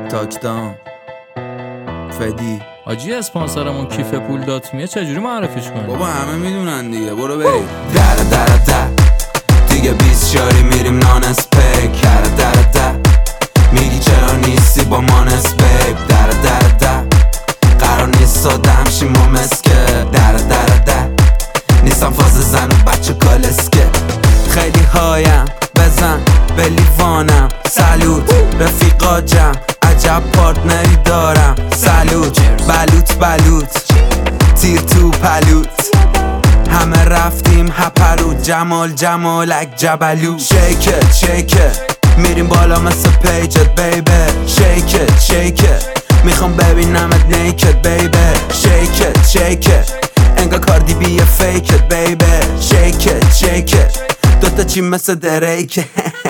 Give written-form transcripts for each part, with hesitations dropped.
تاکدام فدی آجی اسپانسرمون کیف پول دات میه چجوری معرفیش کنیم؟ بابا همه میدونن دیگه، برو بریم. در دیگه 20 شاری میریم نان اسپیک. در میگی چرا نیستی با مانس بیب. در قرار نیست سادم شیم و مسکه. در نیستم فاز زن و بچه کالسکه. خیلی هایم بزن به لیوانم. سلوت رفیقا جمع عجب پارتنری دارم. سلوت بلوت تیر تو پلوت. همه رفتیم هپرو جمالک جبلو. شیکت میریم بالا مثل پیجت بیبی. شیکت میخوام ببینمت نیکت بیبی. شیکت انگا کاردی بی فیکت بیبی. شیکت دوتا چی مثل دریکه.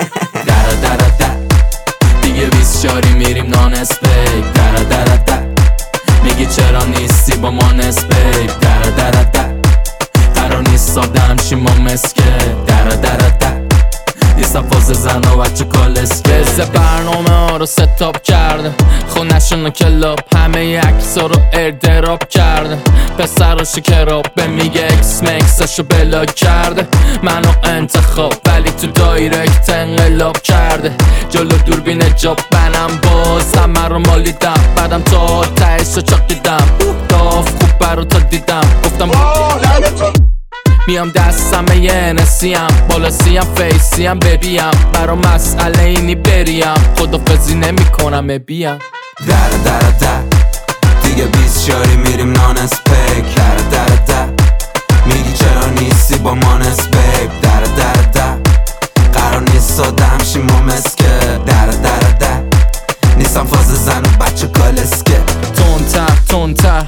در دیگه 20 شاری میریم نان اسپیک. در میگی چرا نیستی با ما نسبیک. در قرار نیست سادم شیم و مسکه. در نیستم فاز زن و بچه کالسکه. برنامه ها رو ستاپ کرده، خونشون رو کلاب، همه عکسا رو ایردراپ کرده. پسر رو شکراب به میگه اکس مکسشو بلاک کرده. منو انتخاب ولی تو دایرکت انقلاب کرده. جلو دوربین جاب بنم باز همه رو مالیدم. بعدم تا تهش رو چاقیدم. داف خوب برا تا دیدم گفتم میام دستم یه نسیم بالا سیم فیسیم ببیم. برا مسئله اینی بریم خدافزی نمی کنم بیم. در دیگه 20 شاری میریم نان اسپیک. در میگی چرا نیستی با مانس بیب. در قرار نیست سادم شیم و مسکه. در نیستم فاز زن و بچه کالسکه. تونتر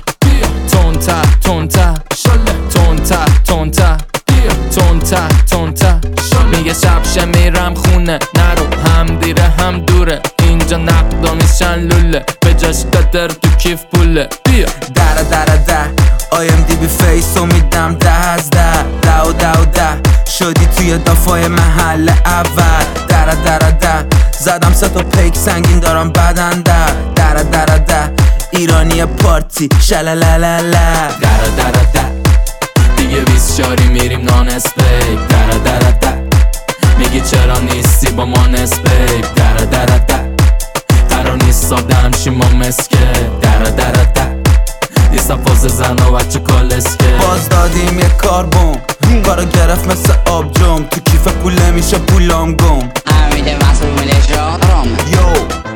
میگه شبشه میرم خونه نرو هم دیره هم دوره. اینجا نقدا میشن لوله به جاش قدر تو کیف پوله. بیا در آیم دی بی فیسو میدم 10 از 10 شدی توی دافای محل اول. در زدم 3 تا پیک سنگین دارم بدن. در ایرانی پارتی شلالالala. در دیگه 20 شاری میریم نان اسپیک. در میگی چرا نیستی با ما نسبیک. در قرار نیست سادم شیم و مسکه. در نیستم فاز زن و بچه کالسکه. باز دادیم یه کاربوم کارو گرفت مثل آبجوم. تو کیف پوله میشه پولام گم. Amide más un milesión rom. یو